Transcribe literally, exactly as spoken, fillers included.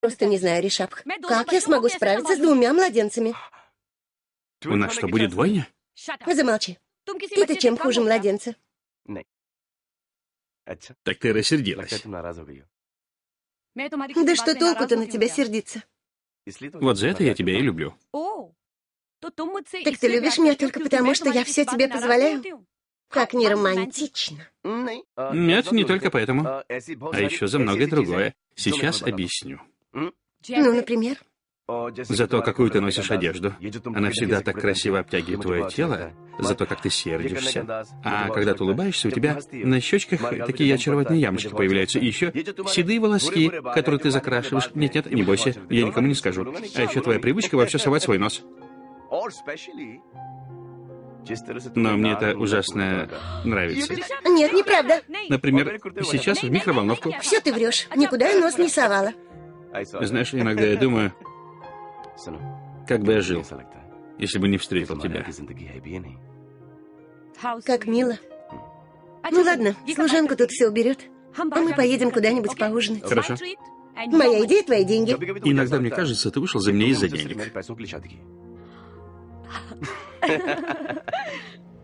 Просто не знаю, Ришабх, как я смогу справиться с двумя младенцами? У нас что, будет двойня? Замолчи. Ты-то чем хуже младенца? Так ты рассердилась. Да что толку-то на тебя сердиться? Вот за это я тебя и люблю. Так ты любишь меня только потому, что я все тебе позволяю? Как не романтично. Нет, не только поэтому. А еще за многое другое. Сейчас объясню. Ну, например? За то, какую ты носишь одежду. Она всегда так красиво обтягивает твое тело, за то, как ты сердишься. А когда ты улыбаешься, у тебя на щечках такие очаровательные ямочки появляются. И еще седые волоски, которые ты закрашиваешь. Нет-нет, не бойся, я никому не скажу. А еще твоя привычка во все совать свой нос. Но мне это ужасно нравится. Нет, неправда. Например, сейчас в микроволновку. Все ты врешь. Никуда я нос не совала. Знаешь, иногда я думаю, как бы я жил, если бы не встретил тебя. Как мило. Ну ладно, служанка тут все уберет, а мы поедем куда-нибудь поужинать. Хорошо. Моя идея, твои деньги. Иногда мне кажется, ты вышел за меня из-за денег.